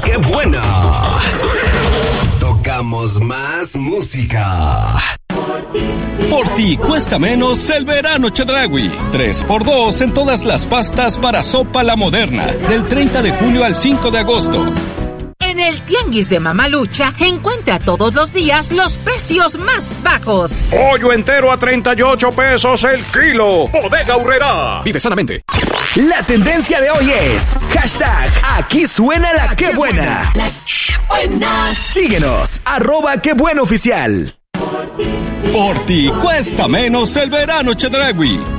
¡Qué buena! Tocamos más música. Por ti cuesta menos el verano Chedraui. 3x2 en todas las pastas para sopa La Moderna. Del 30 de julio al 5 de agosto. En el Tianguis de Mamalucha encuentra todos los días los precios más bajos. Pollo entero a 38 pesos el kilo. Bodega Aurrerá. Vive sanamente. La tendencia de hoy es #Aquí suena la que buena. La que buena. Síguenos, @quebuenaoficial. Por ti cuesta menos el verano Chedraui.